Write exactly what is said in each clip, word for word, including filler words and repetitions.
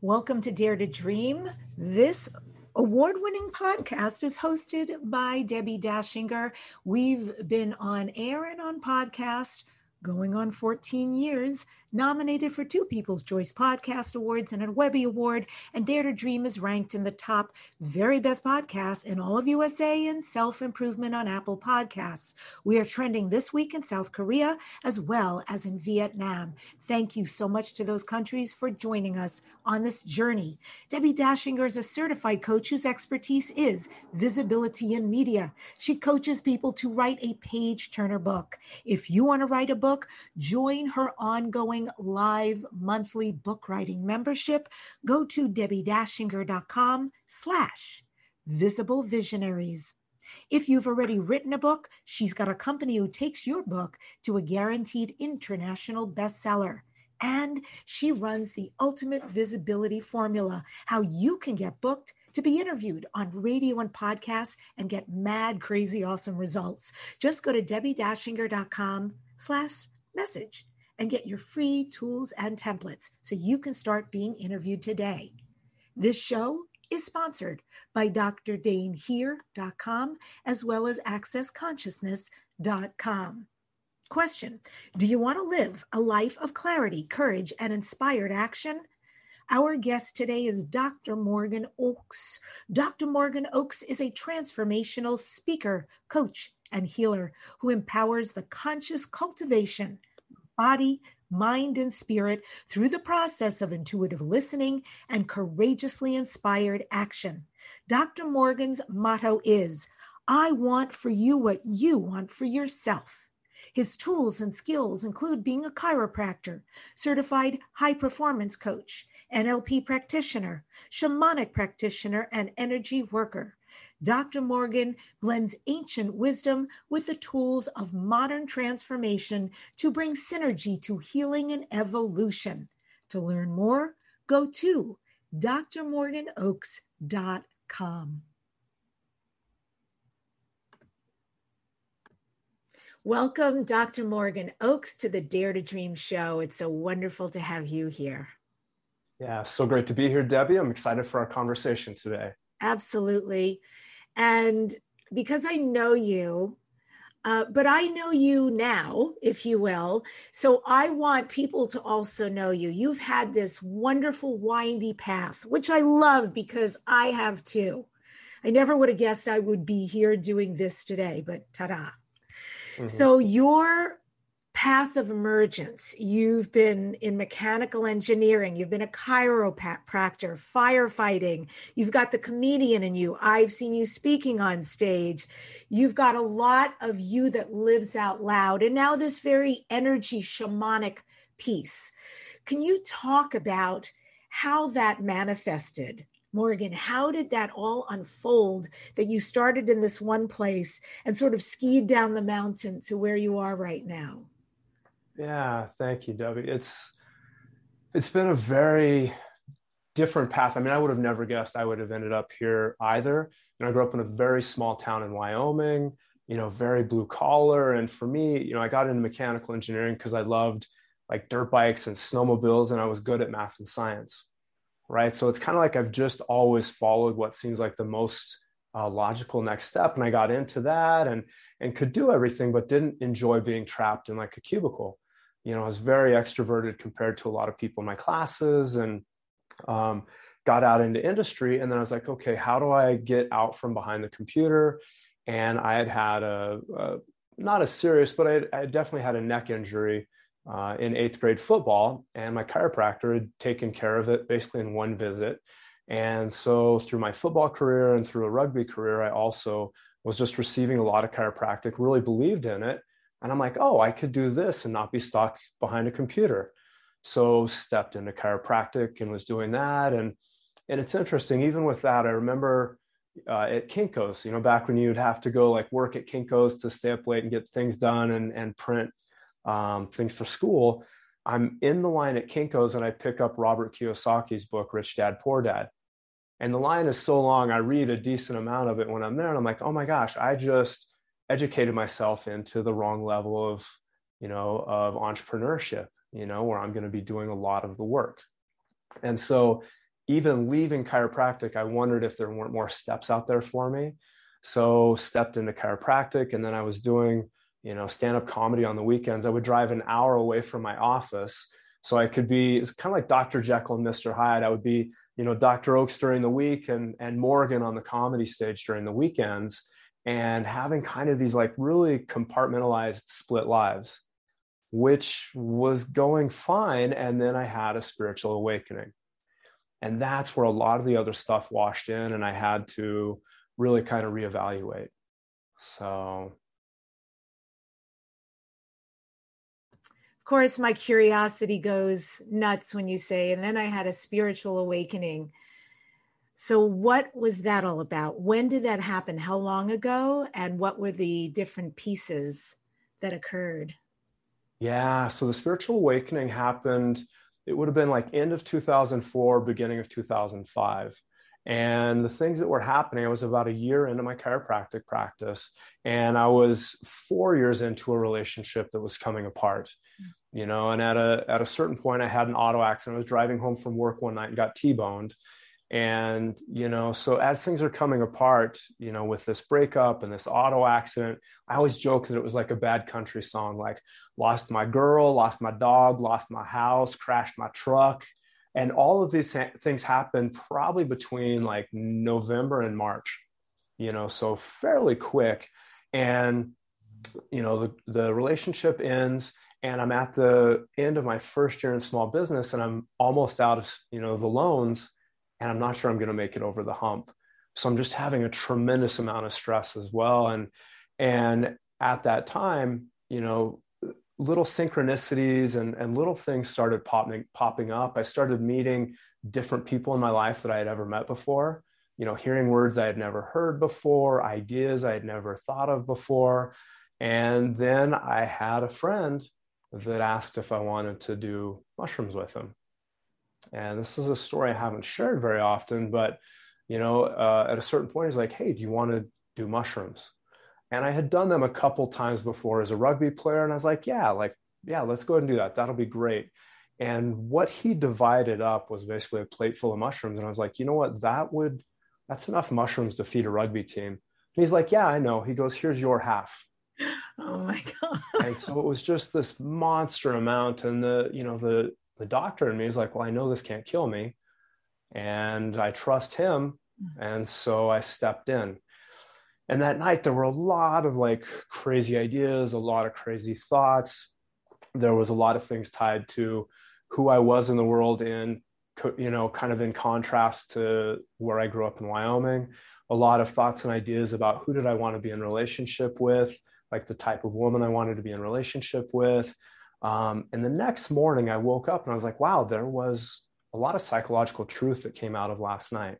Welcome to Dare to Dream. This award-winning podcast is hosted by Debbie Dashinger. We've been on air and on podcast going on fourteen years, nominated for two People's Choice Podcast Awards and a Webby Award, and Dare to Dream is ranked in the top very best podcasts in all of U S A and self-improvement on Apple Podcasts. We are trending this week in South Korea as well as in Vietnam. Thank you so much to those countries for joining us on this journey. Debbie Dashinger is a certified coach whose expertise is visibility in media. She coaches people to write a page-turner book. If you want to write a book, join her ongoing live monthly book writing membership. Go to debbiedashinger.com slash visible visionaries. If you've already written a book, she's got a company who takes your book to a guaranteed international bestseller. And she runs the ultimate visibility formula, how you can get booked to be interviewed on radio and podcasts and get mad, crazy, awesome results. Just go to debbiedashinger.com slash message and get your free tools and templates so you can start being interviewed today. This show is sponsored by D R Dane Here dot com as well as access consciousness dot com. Question: do you want to live a life of clarity, courage, and inspired action? Our guest today is Doctor Morgan Oakes. Doctor Morgan Oakes is a transformational speaker, coach, and healer who empowers the conscious cultivation of body, mind, and spirit through the process of intuitive listening and courageously inspired action. Doctor Morgan's motto is, I want for you what you want for yourself. His tools and skills include being a chiropractor, certified high-performance coach, N L P practitioner, shamanic practitioner, and energy worker. Doctor Morgan blends ancient wisdom with the tools of modern transformation to bring synergy to healing and evolution. To learn more, go to D R morgan oakes dot com. Welcome, Doctor Morgan Oakes, to the Dare to Dream show. It's so wonderful to have you here. Yeah, so great to be here, Debbie. I'm excited for our conversation today. Absolutely. And because I know you, uh, but I know you now, if you will, so I want people to also know you. You've had this wonderful windy path, which I love because I have too. I never would have guessed I would be here doing this today, but ta-da. Mm-hmm. So your path of emergence, you've been in mechanical engineering, you've been a chiropractor, firefighting, you've got the comedian in you. I've seen you speaking on stage. You've got a lot of you that lives out loud. And now this very energy shamanic piece. Can you talk about how that manifested? Morgan, how did that all unfold that you started in this one place and sort of skied down the mountain to where you are right now? Yeah, thank you, Debbie. It's it's been a very different path. I mean, I would have never guessed I would have ended up here either. You know, I grew up in a very small town in Wyoming, you know, very blue collar. And for me, you know, I got into mechanical engineering because I loved like dirt bikes and snowmobiles, and I was good at math and science, right? So it's kind of like I've just always followed what seems like the most uh, logical next step. And I got into that and, and could do everything, but didn't enjoy being trapped in like a cubicle. You know, I was very extroverted compared to a lot of people in my classes, and um, got out into industry. And then I was like, okay, how do I get out from behind the computer? And I had had a, a not a serious, but I, I definitely had a neck injury uh, in eighth grade football. And my chiropractor had taken care of it basically in one visit. And so through my football career and through a rugby career, I also was just receiving a lot of chiropractic, really believed in it. And I'm like, oh, I could do this and not be stuck behind a computer. So stepped into chiropractic and was doing that. And, and it's interesting, even with that, I remember uh, at Kinko's, you know, back when you'd have to go like work at Kinko's to stay up late and get things done and, and print um, things for school. I'm in the line at Kinko's and I pick up Robert Kiyosaki's book, Rich Dad, Poor Dad. And the line is so long, I read a decent amount of it when I'm there. And I'm like, oh my gosh, I just educated myself into the wrong level of, you know, of entrepreneurship, you know, where I'm going to be doing a lot of the work. And so even leaving chiropractic, I wondered if there weren't more steps out there for me. So stepped into chiropractic, and then I was doing, you know, stand-up comedy on the weekends. I would drive an hour away from my office so I could be, it's kind of like Doctor Jekyll and Mister Hyde. I would be, you know, Doctor Oakes during the week and, and Morgan on the comedy stage during the weekends, and having kind of these like really compartmentalized split lives, which was going fine. And then I had a spiritual awakening. And that's where a lot of the other stuff washed in, and I had to really kind of reevaluate. So. Of course, my curiosity goes nuts when you say, and then I had a spiritual awakening. So what was that all about? When did that happen? How long ago? And what were the different pieces that occurred? Yeah, so the spiritual awakening happened, it would have been like end of two thousand four, beginning of two thousand five. And the things that were happening, I was about a year into my chiropractic practice, and I was four years into a relationship that was coming apart. You know, and at a at a certain point, I had an auto accident. I was driving home from work one night and got T-boned. And, you know, so as things are coming apart, you know, with this breakup and this auto accident, I always joke that it was like a bad country song, like lost my girl, lost my dog, lost my house, crashed my truck. And all of these things happened probably between like November and March, you know, so fairly quick. And, you know, the, the relationship ends, and I'm at the end of my first year in small business, and I'm almost out of, you know, the loans, and I'm not sure I'm going to make it over the hump. So I'm just having a tremendous amount of stress as well. And, and at that time, you know, little synchronicities and, and little things started popping, popping up. I started meeting different people in my life that I had ever met before, you know, hearing words I had never heard before, ideas I had never thought of before. And then I had a friend that asked if I wanted to do mushrooms with him. And this is a story I haven't shared very often, but, you know, uh, at a certain point, he's like, hey, do you want to do mushrooms? And I had done them a couple times before as a rugby player. And I was like, yeah, like, yeah, let's go ahead and do that. That'll be great. And what he divided up was basically a plate full of mushrooms. And I was like, you know what, that would, that's enough mushrooms to feed a rugby team. And he's like, yeah, I know. He goes, here's your half. Oh my God. And so it was just this monster amount. And the, you know, the, the doctor in me is like, well, I know this can't kill me, and I trust him. And so I stepped in. And that night there were a lot of like crazy ideas, a lot of crazy thoughts. There was a lot of things tied to who I was in the world in, you know, kind of in contrast to where I grew up in Wyoming. A lot of thoughts and ideas about who did I want to be in relationship with, like the type of woman I wanted to be in relationship with. Um, and the next morning I woke up and I was like, wow, there was a lot of psychological truth that came out of last night.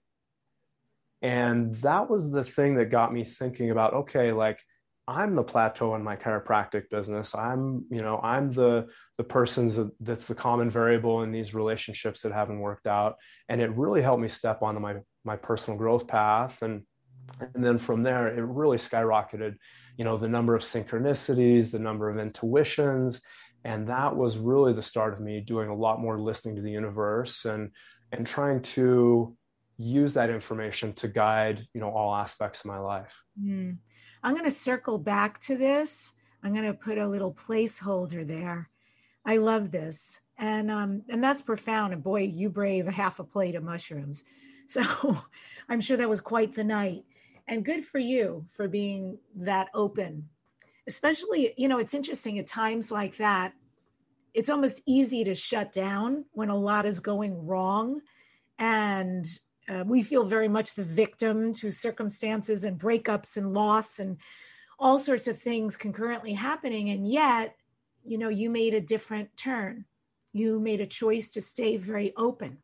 And that was the thing that got me thinking about, okay, like I'm the plateau in my chiropractic business. I'm, you know, I'm the, the person's that's the common variable in these relationships that haven't worked out. And it really helped me step onto my, my personal growth path. And, and then from there, it really skyrocketed, you know, the number of synchronicities, the number of intuitions. And that was really the start of me doing a lot more listening to the universe and, and trying to use that information to guide, you know, all aspects of my life. Mm. I'm going to circle back to this. I'm going to put a little placeholder there. I love this. And, um, and that's profound. And boy, you brave a half a plate of mushrooms. So I'm sure that was quite the night, and good for you for being that open. Especially, you know, it's interesting at times like that, it's almost easy to shut down when a lot is going wrong. And uh, we feel very much the victim to circumstances and breakups and loss and all sorts of things concurrently happening. And yet, you know, you made a different turn. You made a choice to stay very open.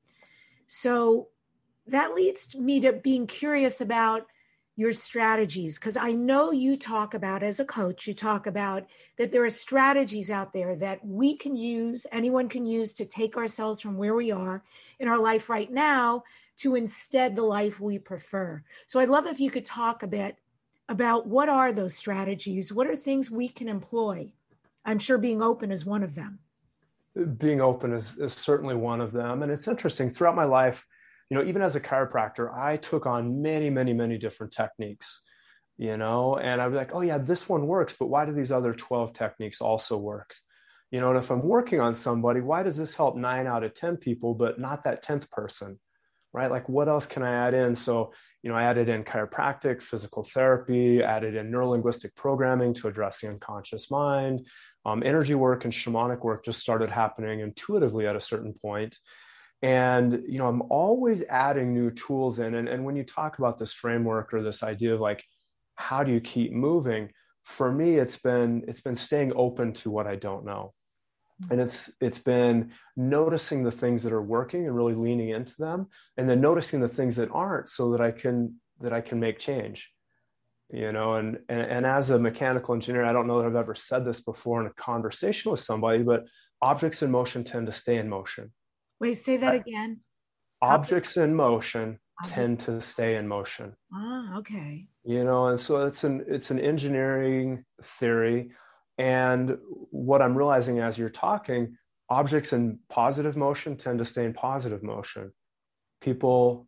So that leads me to being curious about your strategies, because I know you talk about, as a coach, you talk about that there are strategies out there that we can use, anyone can use, to take ourselves from where we are in our life right now to instead the life we prefer. So I'd love if you could talk a bit about what are those strategies? What are things we can employ? I'm sure being open is one of them. Being open is, is certainly one of them. And it's interesting, throughout my life, you know, even as a chiropractor, I took on many, many, many different techniques, you know, and I'd be like, oh yeah, this one works, but why do these other twelve techniques also work? You know, and if I'm working on somebody, why does this help nine out of ten people, but not that tenth person, right? Like what else can I add in? So, you know, I added in chiropractic, physical therapy, added in neurolinguistic programming to address the unconscious mind. Um, energy work and shamanic work just started happening intuitively at a certain point. And, you know, I'm always adding new tools in. And, and when you talk about this framework or this idea of like, how do you keep moving? For me, it's been, it's been staying open to what I don't know. And it's, it's been noticing the things that are working and really leaning into them, and then noticing the things that aren't so that I can, that I can make change, you know, and, and, and as a mechanical engineer, I don't know that I've ever said this before in a conversation with somebody, but objects in motion tend to stay in motion. Wait, say that again. Objects in motion Objects. tend to stay in motion. Ah, okay. You know, and so it's an it's an engineering theory. And what I'm realizing as you're talking, objects in positive motion tend to stay in positive motion. People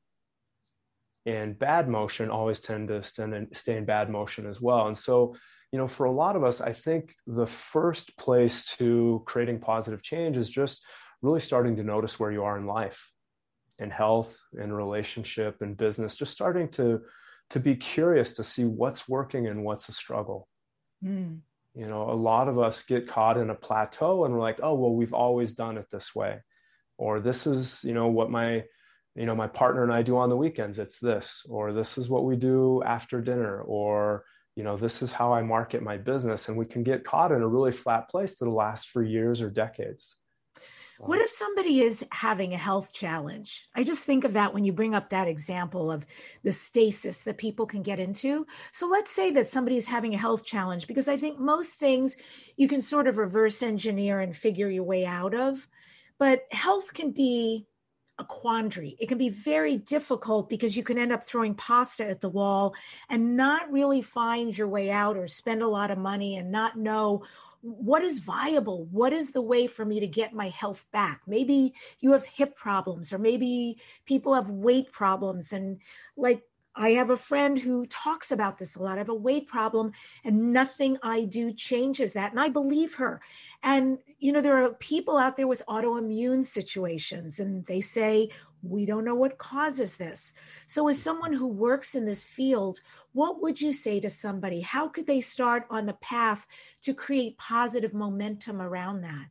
in bad motion always tend to stay in, stay in bad motion as well. And so, you know, for a lot of us, I think the first place to creating positive change is just really starting to notice where you are in life, in health, in relationship, in business, just starting to, to be curious to see what's working and what's a struggle. Mm. You know, a lot of us get caught in a plateau and we're like, oh, well, we've always done it this way. Or this is, you know, what my, you know, my partner and I do on the weekends. It's this, or this is what we do after dinner, or, you know, this is how I market my business. And we can get caught in a really flat place that'll last for years or decades. What if somebody is having a health challenge? I just think of that when you bring up that example of the stasis that people can get into. So let's say that somebody is having a health challenge, because I think most things you can sort of reverse engineer and figure your way out of. But health can be a quandary. It can be very difficult because you can end up throwing pasta at the wall and not really find your way out, or spend a lot of money and not know what is viable. What is the way for me to get my health back? Maybe you have hip problems, or maybe people have weight problems. And like, I have a friend who talks about this a lot. I have a weight problem and nothing I do changes that. And I believe her. And, you know, there are people out there with autoimmune situations, and they say, we don't know what causes this. So as someone who works in this field, what would you say to somebody? How could they start on the path to create positive momentum around that?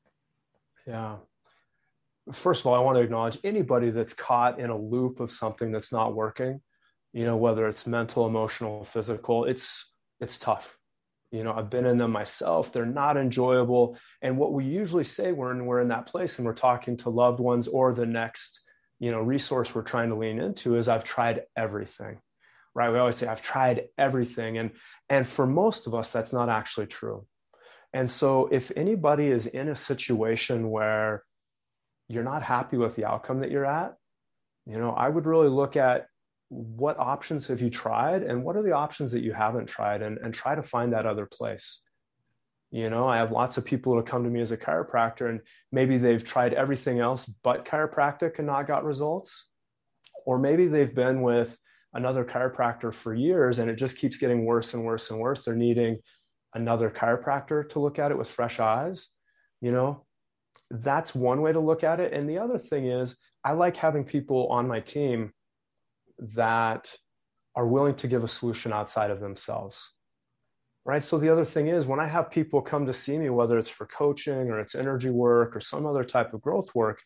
Yeah. First of all, I want to acknowledge anybody that's caught in a loop of something that's not working, you know, whether it's mental, emotional, physical, it's, it's tough. You know, I've been in them myself. They're not enjoyable. And what we usually say when we're in that place and we're talking to loved ones, or the next, you know, resource we're trying to lean into, is I've tried everything, right? We always say, I've tried everything. And, and for most of us, that's not actually true. And so if anybody is in a situation where you're not happy with the outcome that you're at, you know, I would really look at, what options have you tried, and what are the options that you haven't tried, and, and try to find that other place. You know, I have lots of people who come to me as a chiropractor, and maybe they've tried everything else but chiropractic and not got results. Or maybe they've been with another chiropractor for years and it just keeps getting worse and worse and worse. They're needing another chiropractor to look at it with fresh eyes. You know, that's one way to look at it. And the other thing is, I like having people on my team that are willing to give a solution outside of themselves, right? So the other thing is, when I have people come to see me, whether it's for coaching or it's energy work or some other type of growth work,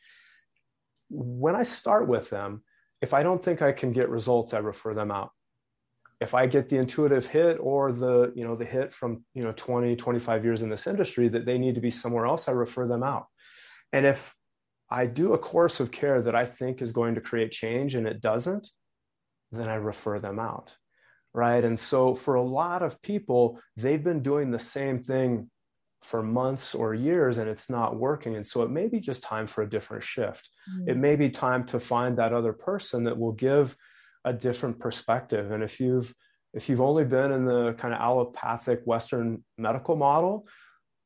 when I start with them, if I don't think I can get results, I refer them out. If I get the intuitive hit, or the, you know, the hit from, you know, twenty, twenty-five years in this industry that they need to be somewhere else, I refer them out. And if I do a course of care that I think is going to create change and it doesn't, then I refer them out, right? And so for a lot of people, they've been doing the same thing for months or years and it's not working. And so it may be just time for a different shift. Mm. It may be time to find that other person that will give a different perspective. And if you've, if you've only been in the kind of allopathic Western medical model,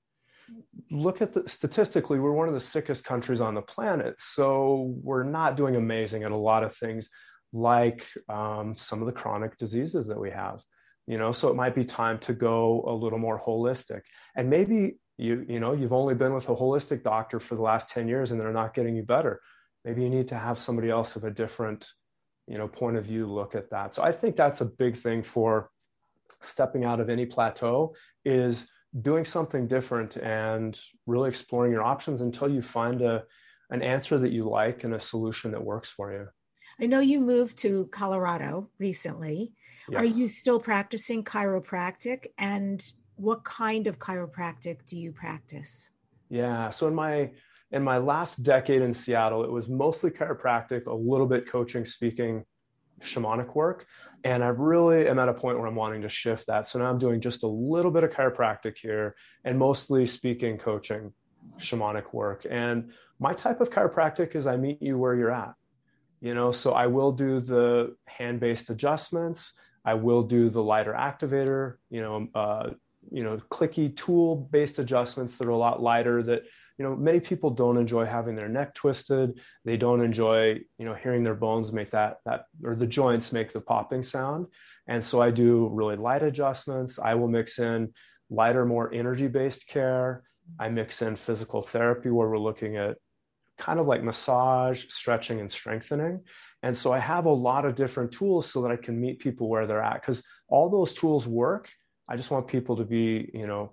look at the statistically, we're one of the sickest countries on the planet. So we're not doing amazing at a lot of things like um, some of the chronic diseases that we have, you know, so it might be time to go a little more holistic. And maybe you, you know, you've only been with a holistic doctor for the last ten years and they're not getting you better. Maybe you need to have somebody else of a different, you know, point of view look at that. So I think that's a big thing for stepping out of any plateau, is doing something different and really exploring your options until you find a an answer that you like and a solution that works for you. I know you moved to Colorado recently. Yes. Are you still practicing chiropractic? And what kind of chiropractic do you practice? Yeah. So in my in my last decade in Seattle, it was mostly chiropractic, a little bit coaching, speaking, shamanic work. And I really am at a point where I'm wanting to shift that. So now I'm doing just a little bit of chiropractic here and mostly speaking, coaching, shamanic work. And my type of chiropractic is I meet you where you're at. You know, so I will do the hand-based adjustments. I will do the lighter activator, you know, uh, you know, clicky tool-based adjustments that are a lot lighter that, you know, many people don't enjoy having their neck twisted. They don't enjoy, you know, hearing their bones make that, that, or the joints make the popping sound. And so I do really light adjustments. I will mix in lighter, more energy-based care. I mix in physical therapy where we're looking at kind of like massage, stretching, and strengthening. And so I have a lot of different tools so that I can meet people where they're at, because all those tools work. I just want people to be, you know,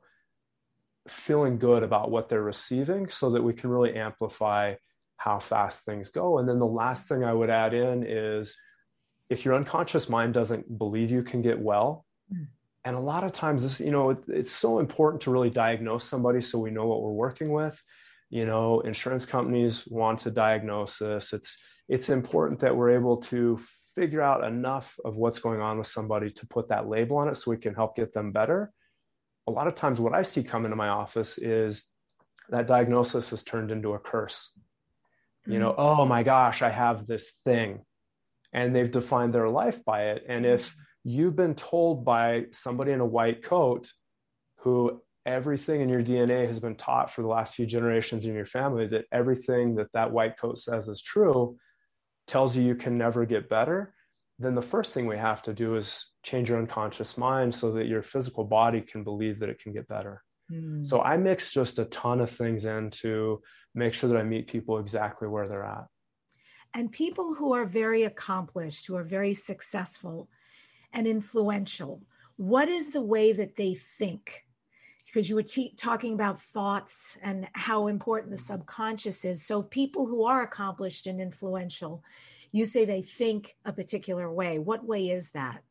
feeling good about what they're receiving so that we can really amplify how fast things go. And then the last thing I would add in is if your unconscious mind doesn't believe you can get well, mm. and a lot of times this, you know, it, it's so important to really diagnose somebody so we know what we're working with. You know, insurance companies want to diagnose this. It's, it's important that we're able to figure out enough of what's going on with somebody to put that label on it so we can help get them better. A lot of times what I see come into my office is that diagnosis has turned into a curse. You know, mm-hmm. oh my gosh, I have this thing. And they've defined their life by it. And if you've been told by somebody in a white coat who everything in your D N A has been taught for the last few generations in your family that everything that that white coat says is true, tells you you can never get better, then the first thing we have to do is change your unconscious mind so that your physical body can believe that it can get better. Mm. So I mix just a ton of things in to make sure that I meet people exactly where they're at. And people who are very accomplished, who are very successful and influential, what is the way that they think? Because you were te- talking about thoughts and how important the subconscious is. So people who are accomplished and influential, you say they think a particular way. What way is that?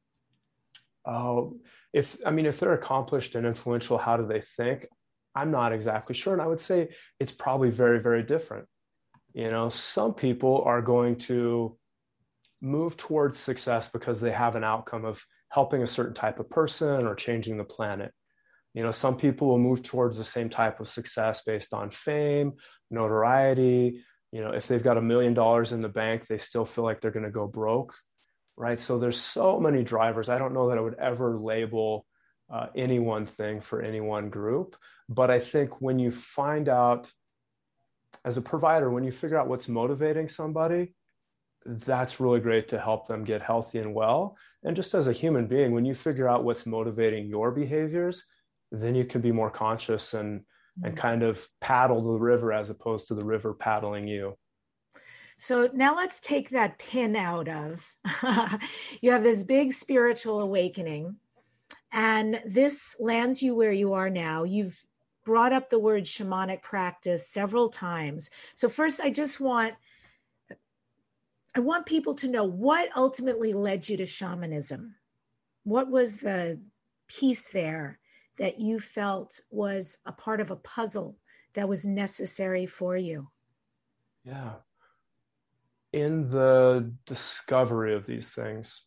Oh, if, I mean, if they're accomplished and influential, how do they think? I'm not exactly sure. And I would say it's probably very, very different. You know, some people are going to move towards success because they have an outcome of helping a certain type of person or changing the planet. You know, some people will move towards the same type of success based on fame, notoriety. You know, if they've got a million dollars in the bank, they still feel like they're going to go broke, right? So there's so many drivers. I don't know that I would ever label uh, any one thing for any one group. But I think when you find out, as a provider, when you figure out what's motivating somebody, that's really great to help them get healthy and well. And just as a human being, when you figure out what's motivating your behaviors, then you can be more conscious and, mm-hmm. and kind of paddle the river as opposed to the river paddling you. So now let's take that pin out of, you have this big spiritual awakening, and this lands you where you are now. You've brought up the word shamanic practice several times. So first, I just want, I want people to know what ultimately led you to shamanism. What was the piece there that you felt was a part of a puzzle that was necessary for you? Yeah. In the discovery of these things,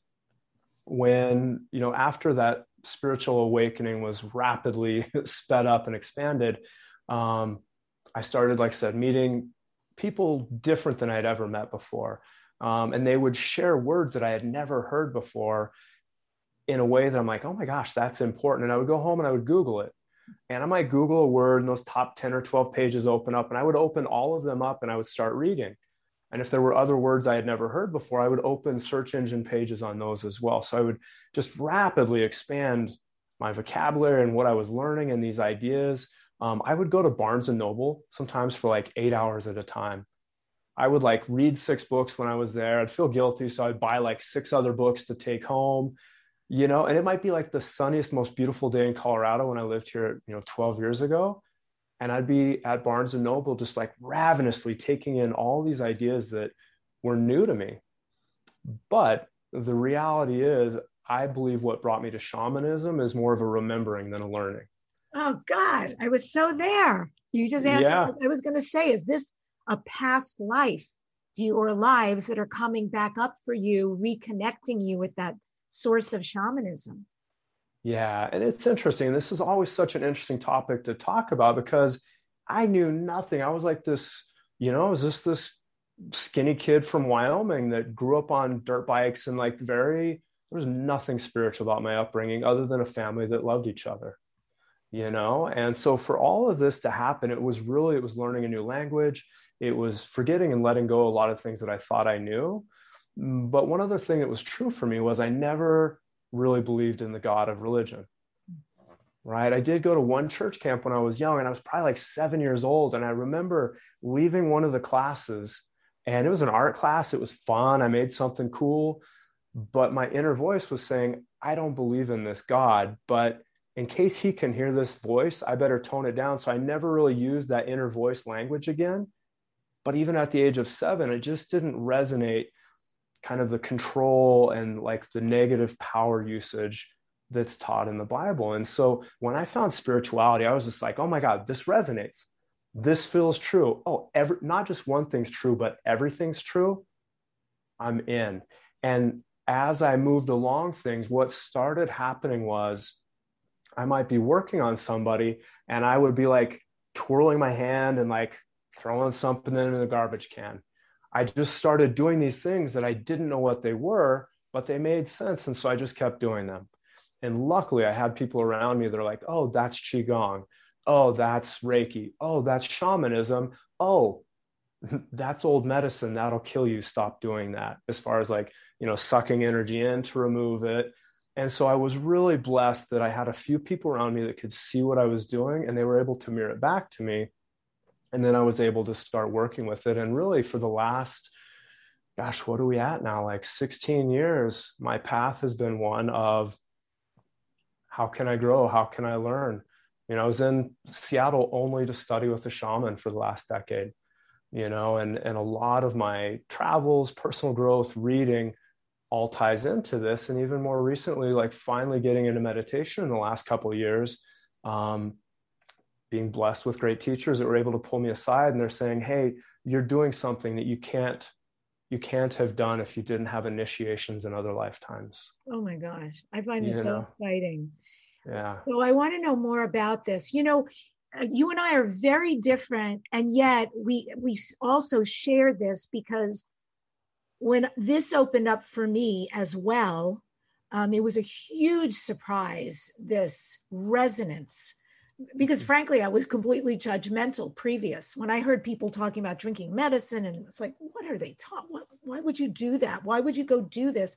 when, you know, after that spiritual awakening was rapidly sped up and expanded, um, I started, like I said, meeting people different than I'd ever met before. Um, and they would share words that I had never heard before in a way that I'm like, oh my gosh, that's important. And I would go home and I would Google it. And I might Google a word and those top ten or twelve pages open up, and I would open all of them up and I would start reading. And if there were other words I had never heard before, I would open search engine pages on those as well. So I would just rapidly expand my vocabulary and what I was learning and these ideas. Um, I would go to Barnes and Noble sometimes for like eight hours at a time. I would like read six books when I was there. I'd feel guilty, so I'd buy like six other books to take home, you know, and it might be like the sunniest, most beautiful day in Colorado when I lived here, you know, twelve years ago. And I'd be at Barnes and Noble, just like ravenously taking in all these ideas that were new to me. But the reality is, I believe what brought me to shamanism is more of a remembering than a learning. Oh God, I was so there. You just answered Yeah. what I was going to say. Is this a past life? Do you, or lives that are coming back up for you, reconnecting you with that source of shamanism? Yeah, and it's interesting. This is always such an interesting topic to talk about because I knew nothing. I was like this, you know, I was just this skinny kid from Wyoming that grew up on dirt bikes and like very, there was nothing spiritual about my upbringing other than a family that loved each other, you know? And so for all of this to happen, it was really, it was learning a new language. It was forgetting and letting go a lot of things that I thought I knew. But one other thing that was true for me was I never really believed in the God of religion, right? I did go to one church camp when I was young, and I was probably like seven years old. And I remember leaving one of the classes, and it was an art class. It was fun. I made something cool, but my inner voice was saying, I don't believe in this God, but in case he can hear this voice, I better tone it down. So I never really used that inner voice language again. But even at the age of seven, it just didn't resonate, kind of the control and like the negative power usage that's taught in the Bible. And so when I found spirituality, I was just like, oh my God, this resonates. This feels true. Oh, every, not just one thing's true, but everything's true. I'm in. And as I moved along things, what started happening was I might be working on somebody and I would be like twirling my hand and like throwing something into the garbage can. I just started doing these things that I didn't know what they were, but they made sense. And so I just kept doing them. And luckily I had people around me that are like, oh, that's Qigong. Oh, that's Reiki. Oh, that's shamanism. Oh, that's old medicine. That'll kill you. Stop doing that. As far as like, you know, sucking energy in to remove it. And so I was really blessed that I had a few people around me that could see what I was doing and they were able to mirror it back to me. And then I was able to start working with it. And really for the last, gosh, what are we at now? Like sixteen years, my path has been one of how can I grow? How can I learn? You know, I was in Seattle only to study with a shaman for the last decade, you know, and, and a lot of my travels, personal growth, reading all ties into this. And even more recently, like finally getting into meditation in the last couple of years, um, being blessed with great teachers that were able to pull me aside and they're saying, hey, you're doing something that you can't, you can't have done if you didn't have initiations in other lifetimes. Oh my gosh. I find this You so know? exciting. Yeah. So I want to know more about this. You know, uh, you and I are very different, and yet we we also share this because when this opened up for me as well, um, it was a huge surprise, this resonance. Because frankly, I was completely judgmental previous when I heard people talking about drinking medicine, and it's like, what are they taught? What, why would you do that? Why would you go do this?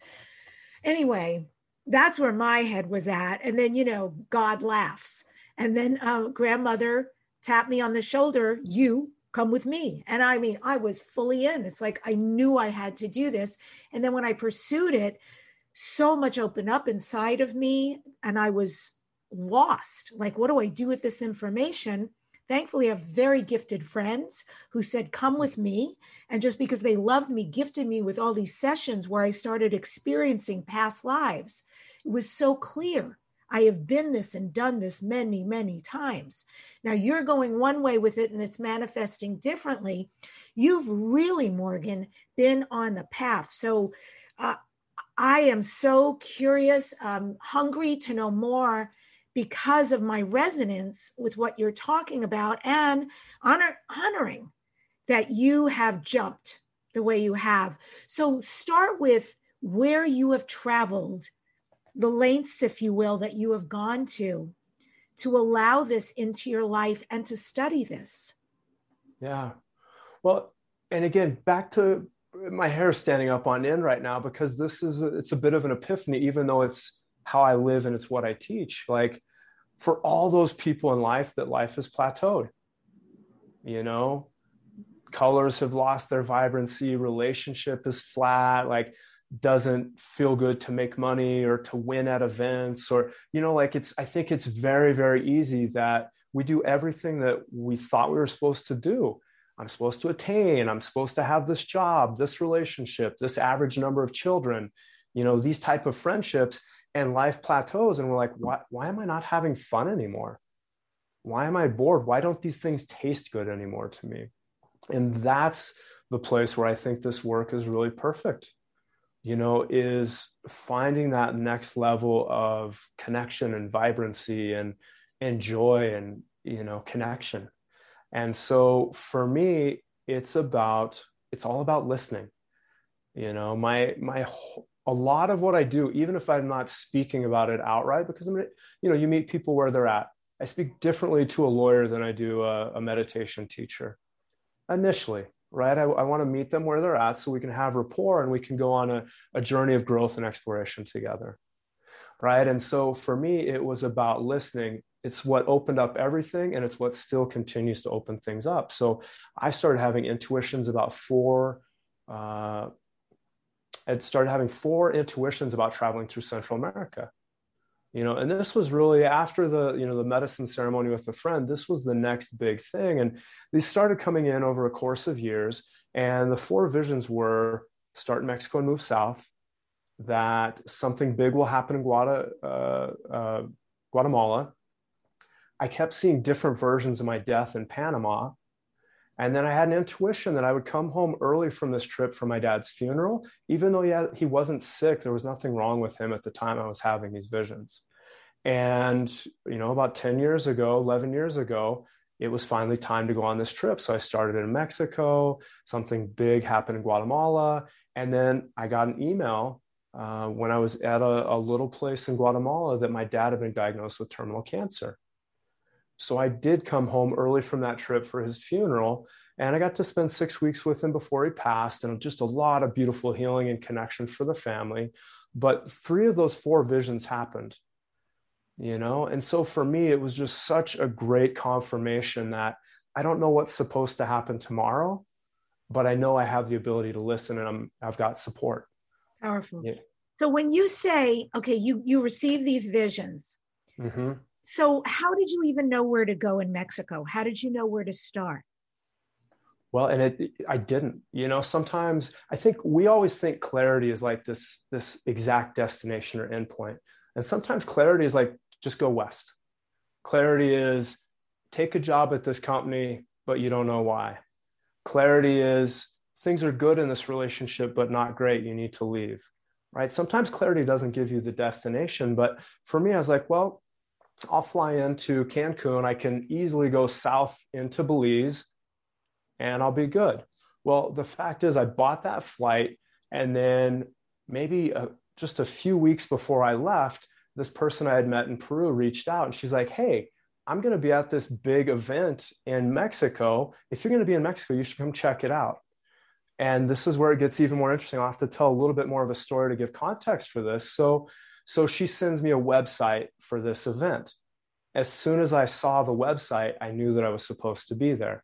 Anyway, that's where my head was at. And then, you know, God laughs. And then uh, grandmother tapped me on the shoulder, you come with me. And I mean, I was fully in. It's like I knew I had to do this. And then when I pursued it, so much opened up inside of me, and I was lost. Like, what do I do with this information? Thankfully, I have very gifted friends who said, come with me. And just because they loved me, gifted me with all these sessions where I started experiencing past lives. It was so clear. I have been this and done this many, many times. Now you're going one way with it and it's manifesting differently. You've really, Morgan, been on the path. So uh, I am so curious, um, hungry to know more, because of my resonance with what you're talking about, and honor, honoring that you have jumped the way you have. So start with where you have traveled, the lengths, if you will, that you have gone to, to allow this into your life and to study this? Yeah. Well, and again, back to my hair standing up on end right now, because this is, a, it's a bit of an epiphany, even though it's how I live and it's what I teach. Like, for all those people in life that life has plateaued, you know, colors have lost their vibrancy, relationship is flat, like doesn't feel good to make money or to win at events, or, you know, like it's, I think it's very, very easy that we do everything that we thought we were supposed to do. I'm supposed to attain, I'm supposed to have this job, this relationship, this average number of children, you know, these type of friendships, and life plateaus. And we're like, why, why am I not having fun anymore? Why am I bored? Why don't these things taste good anymore to me? And that's the place where I think this work is really perfect, you know, is finding that next level of connection and vibrancy and, and joy and, you know, connection. And so for me, it's about, it's all about listening. You know, my, my, a lot of what I do, even if I'm not speaking about it outright, because I'm, you know, you meet people where they're at. I speak differently to a lawyer than I do a, a meditation teacher initially, right? I, I want to meet them where they're at so we can have rapport and we can go on a, a journey of growth and exploration together, right? And so for me, it was about listening. It's what opened up everything, and it's what still continues to open things up. So I started having intuitions about four, uh, I started having four intuitions about traveling through Central America. You know, and this was really after the, you know, the medicine ceremony with a friend. This was the next big thing. And these started coming in over a course of years. And the four visions were: start in Mexico and move south, that something big will happen in Guada, uh, uh, Guatemala. I kept seeing different versions of my death in Panama. And then I had an intuition that I would come home early from this trip for my dad's funeral. Even though he, had, he wasn't sick, there was nothing wrong with him at the time I was having these visions. And, you know, about ten years ago, eleven years ago, it was finally time to go on this trip. So I started in Mexico, something big happened in Guatemala. And then I got an email uh, when I was at a, a little place in Guatemala that my dad had been diagnosed with terminal cancer. So I did come home early from that trip for his funeral, and I got to spend six weeks with him before he passed, and just a lot of beautiful healing and connection for the family. But three of those four visions happened, you know? And so for me, it was just such a great confirmation that I don't know what's supposed to happen tomorrow, but I know I have the ability to listen, and I'm, I've got support. Powerful. Yeah. So when you say, okay, you, you receive these visions, Mm-hmm. so how did you even know where to go in Mexico? How did you know where to start? Well, and it, I didn't, you know, sometimes I think we always think clarity is like this, this exact destination or endpoint. And sometimes clarity is like, just go west. Clarity is take a job at this company, but you don't know why. Clarity is things are good in this relationship, but not great. You need to leave, right? Sometimes clarity doesn't give you the destination. But for me, I was like, well, I'll fly into Cancun. I can easily go south into Belize and I'll be good. Well, the fact is I bought that flight, and then maybe a, just a few weeks before I left, this person I had met in Peru reached out, and she's like, hey, I'm going to be at this big event in Mexico. If you're going to be in Mexico, you should come check it out. And this is where it gets even more interesting. I'll have to tell a little bit more of a story to give context for this. So So she sends me a website for this event. As soon as I saw the website, I knew that I was supposed to be there.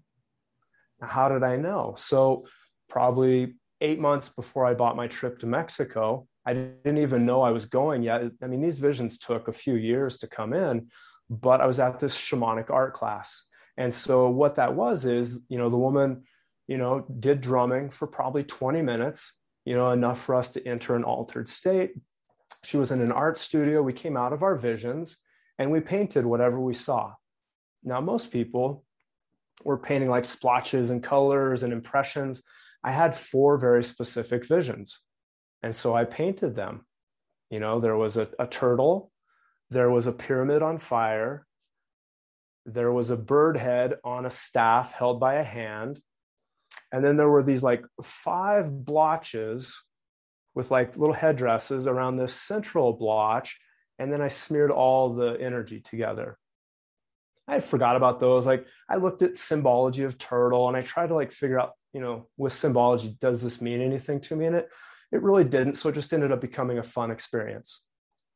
Now, how did I know? So probably eight months before I bought my trip to Mexico, I didn't even know I was going yet. I mean, these visions took a few years to come in, but I was at this shamanic art class. And so what that was is, you know, the woman, you know, did drumming for probably twenty minutes, you know, enough for us to enter an altered state. She was in an art studio. We came out of our visions and we painted whatever we saw. Now, most people were painting like splotches and colors and impressions. I had four very specific visions. And so I painted them. You know, there was a, a turtle, there was a pyramid on fire, there was a bird head on a staff held by a hand. And then there were these like five blotches with like little headdresses around this central blotch. And then I smeared all the energy together. I forgot about those. Like I looked at symbology of turtle and I tried to like figure out, you know, with symbology, does this mean anything to me? And it, it really didn't. So it just ended up becoming a fun experience.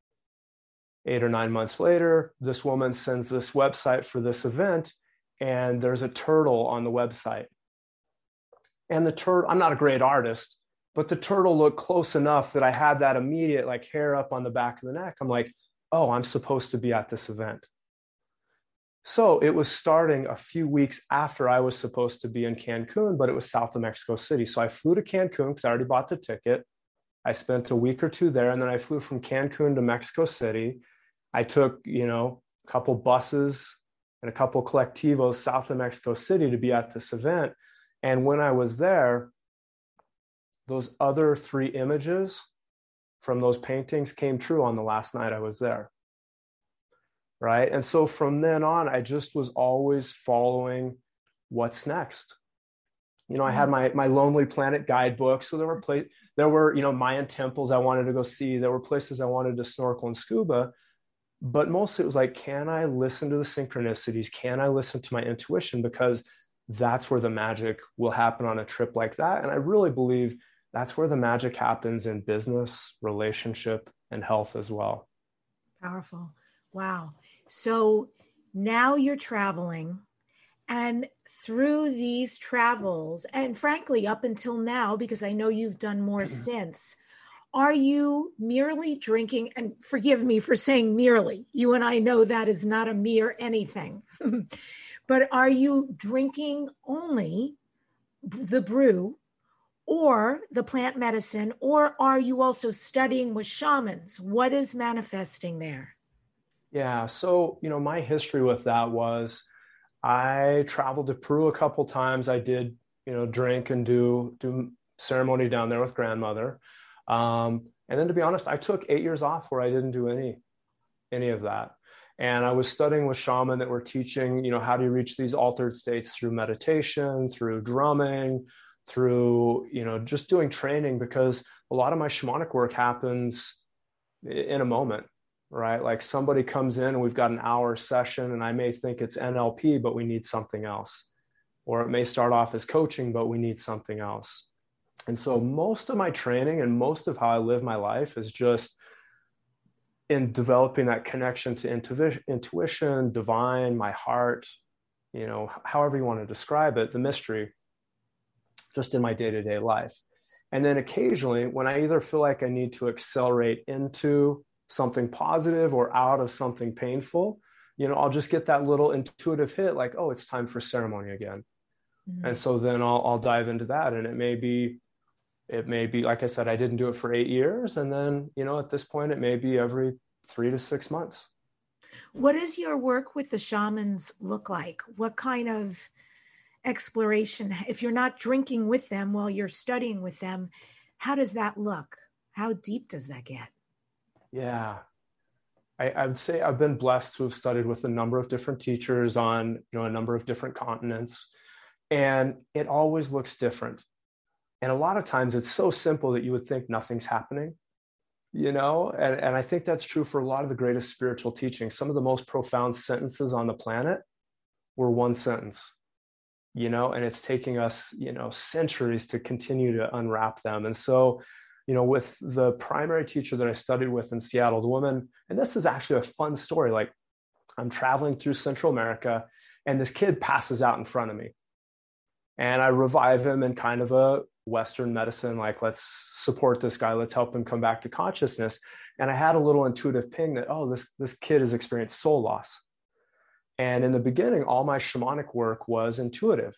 Eight or nine months later, this woman sends this website for this event, and there's a turtle on the website. And the turtle, I'm not a great artist, but the turtle looked close enough that I had that immediate like hair up on the back of the neck. I'm like, oh, I'm supposed to be at this event. So it was starting a few weeks after I was supposed to be in Cancun, but it was south of Mexico City. So I flew to Cancun because I already bought the ticket. I spent a week or two there, and then I flew from Cancun to Mexico City. I took, you know, a couple buses and a couple colectivos south of Mexico City to be at this event. And when I was there, those other three images from those paintings came true on the last night I was there. Right. And so from then on, I just was always following what's next. You know, I had my my Lonely Planet guidebook. So there were pla- there were, you know, Mayan temples I wanted to go see. There were places I wanted to snorkel and scuba. But mostly it was like, can I listen to the synchronicities? Can I listen to my intuition? Because that's where the magic will happen on a trip like that. And I really believe that's where the magic happens in business, relationship, and health as well. Powerful. Wow. So now you're traveling, and through these travels, and frankly, up until now, because I know you've done more since, are you merely drinking? And forgive me for saying merely, you and I know that is not a mere anything, but are you drinking only the brew or the plant medicine, or are you also studying with shamans? What is manifesting there? Yeah. So, you know, my history with that was I traveled to Peru a couple times. I did, you know, drink and do, do ceremony down there with grandmother. Um, and then to be honest, I took eight years off where I didn't do any, any of that. And I was studying with shaman that were teaching, you know, how do you reach these altered states through meditation, through drumming, through, you know, just doing training, because a lot of my shamanic work happens in a moment. Right? Like somebody comes in and we've got an hour session and I may think it's N L P, but we need something else. Or it may start off as coaching, but we need something else. And so most of my training and most of how I live my life is just in developing that connection to intuition, intuition, divine, my heart, you know, however you want to describe it, the mystery, just in my day-to-day life. And then occasionally when I either feel like I need to accelerate into something positive or out of something painful, you know, I'll just get that little intuitive hit like, oh, it's time for ceremony again. Mm-hmm. And so then I'll, I'll dive into that. And it may be, it may be, like I said, I didn't do it for eight years. And then, you know, at this point, it may be every three to six months. What does your work with the shamans look like? What kind of exploration, if you're not drinking with them while you're studying with them, how does that look? How deep does that get? Yeah, I, I would say I've been blessed to have studied with a number of different teachers on, you know, a number of different continents, and it always looks different. And a lot of times it's so simple that you would think nothing's happening, you know, and, and I think that's true for a lot of the greatest spiritual teachings. Some of the most profound sentences on the planet were one sentence, you know, and it's taking us, you know, centuries to continue to unwrap them. And so, you know, with the primary teacher that I studied with in Seattle, the woman, and this is actually a fun story. Like I'm traveling through Central America and this kid passes out in front of me and I revive him in kind of a Western medicine, like let's support this guy. Let's help him come back to consciousness. And I had a little intuitive ping that, oh, this, this kid has experienced soul loss. And in the beginning, all my shamanic work was intuitive.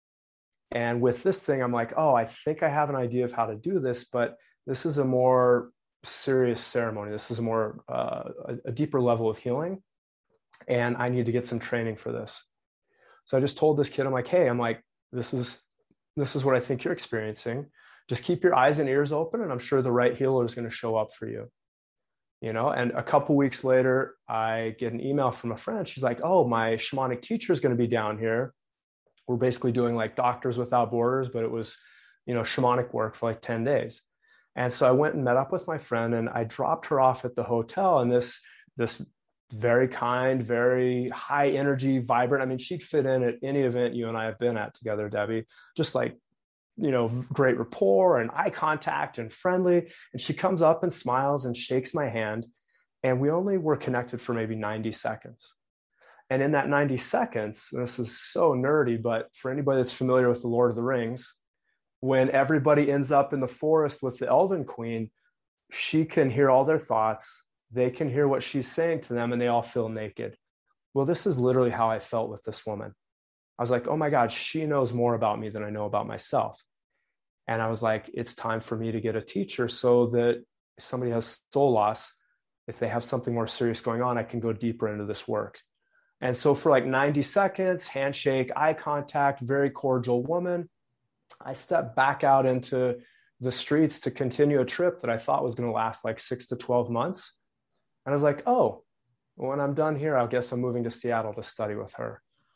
And with this thing, I'm like, oh, I think I have an idea of how to do this, but this is a more serious ceremony. This is a more, uh, a, a deeper level of healing. And I need to get some training for this. So I just told this kid, I'm like, hey, I'm like, this is, this is what I think you're experiencing. Just keep your eyes and ears open. And I'm sure the right healer is going to show up for you. You know, and a couple weeks later, I get an email from a friend. She's like, oh, my shamanic teacher is going to be down here. We're basically doing like Doctors Without Borders, but it was, you know, shamanic work for like ten days. And so I went and met up with my friend and I dropped her off at the hotel. And this, this very kind, very high energy, vibrant. I mean, she'd fit in at any event you and I have been at together, Debbie, just like, you know, great rapport and eye contact and friendly. And she comes up and smiles and shakes my hand. And we only were connected for maybe ninety seconds. And in that ninety seconds, this is so nerdy, but for anybody that's familiar with the Lord of the Rings, when everybody ends up in the forest with the Elven Queen, she can hear all their thoughts. They can hear what she's saying to them, and they all feel naked. Well, this is literally how I felt with this woman. I was like, oh my God, she knows more about me than I know about myself. And I was like, it's time for me to get a teacher so that if somebody has soul loss, if they have something more serious going on, I can go deeper into this work. And so for like ninety seconds, handshake, eye contact, very cordial woman, I stepped back out into the streets to continue a trip that I thought was going to last like six to twelve months. And I was like, oh, when I'm done here, I guess I'm moving to Seattle to study with her.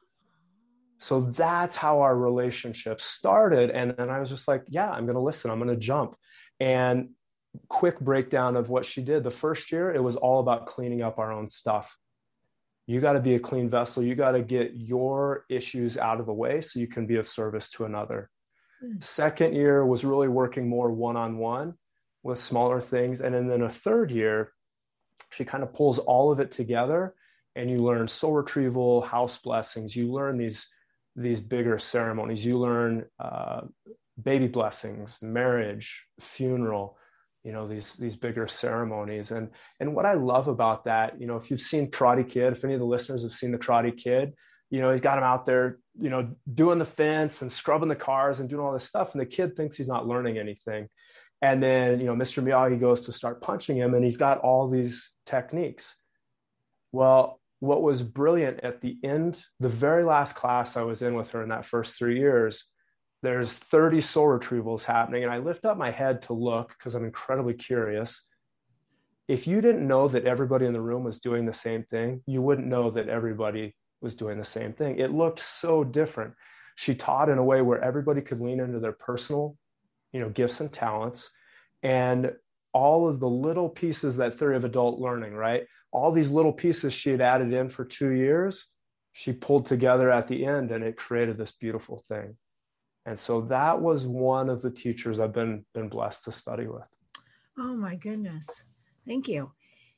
So that's how our relationship started. And then I was just like, yeah, I'm going to listen. I'm going to jump. And quick breakdown of what she did. The first year, it was all about cleaning up our own stuff. You got to be a clean vessel. You got to get your issues out of the way so you can be of service to another. Mm. Second year was really working more one-on-one with smaller things. And then in a third year, she kind of pulls all of it together, and you learn soul retrieval, house blessings. You learn these, these bigger ceremonies. You learn uh, baby blessings, marriage, funeral, you know, these, these bigger ceremonies. And, and what I love about that, you know, if you've seen Karate Kid, if any of the listeners have seen the Karate Kid, you know, he's got him out there, you know, doing the fence and scrubbing the cars and doing all this stuff. And the kid thinks he's not learning anything. And then, you know, Mister Miyagi goes to start punching him, and he's got all these techniques. Well, what was brilliant at the end, the very last class I was in with her in that first three years, there's thirty soul retrievals happening. And I lift up my head to look because I'm incredibly curious. If you didn't know that everybody in the room was doing the same thing, you wouldn't know that everybody was doing the same thing. It looked so different. She taught in a way where everybody could lean into their personal, you know, gifts and talents, and all of the little pieces, that theory of adult learning, right? All these little pieces she had added in for two years, she pulled together at the end, and it created this beautiful thing. And so that was one of the teachers I've been, been blessed to study with. Oh my goodness. Thank you.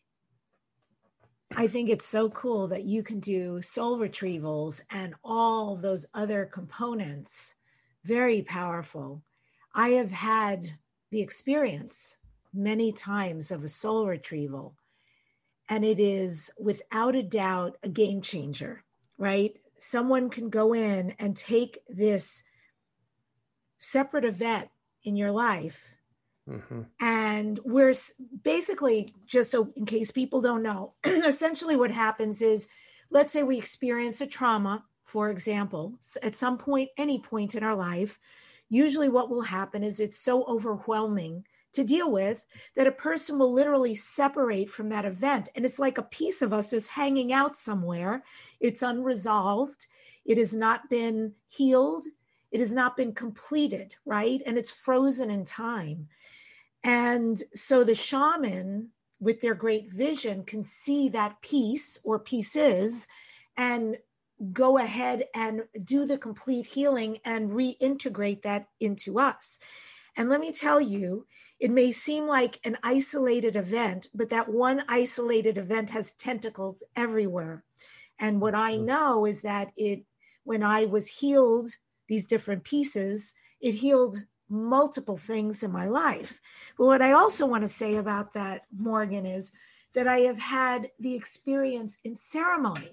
I think it's so cool that you can do soul retrievals and all those other components. Very powerful. I have had the experience many times of a soul retrieval, and it is without a doubt a game changer, right? Someone can go in and take this separate event in your life. Mm-hmm. And we're basically, just so in case people don't know, essentially what happens is, let's say we experience a trauma, for example, at some point, any point in our life. Usually what will happen is it's so overwhelming to deal with that a person will literally separate from that event. And it's like a piece of us is hanging out somewhere. It's unresolved. It has not been healed. It has not been completed, right? And it's frozen in time. And so the shaman, with their great vision, can see that piece or pieces and go ahead and do the complete healing and reintegrate that into us. And let me tell you, it may seem like an isolated event, but that one isolated event has tentacles everywhere. And what I know is that it, when I was healed, these different pieces, it healed multiple things in my life. But what I also want to say about that, Morgan, is that I have had the experience in ceremony